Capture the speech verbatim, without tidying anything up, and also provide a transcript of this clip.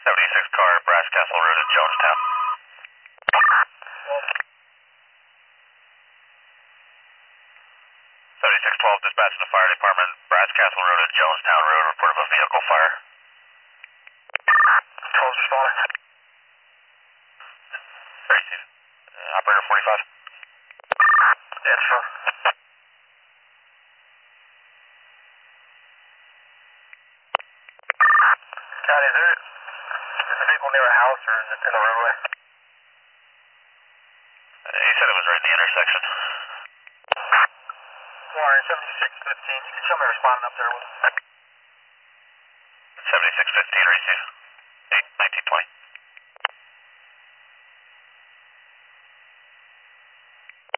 seventy-six car, Brass Castle Road in Jonestown. seventy-six twelve, dispatch to the fire department, Brass Castle Road in Jonestown Road, report of a vehicle fire. twelve responding. thirty-two. Uh, operator forty-five. Info. Scott, is there, is the vehicle near a house or is it in the roadway? Uh, he said it was right in the intersection. Warren, seventy-six fifteen, you can show me responding up there with seventy-six fifteen, receive.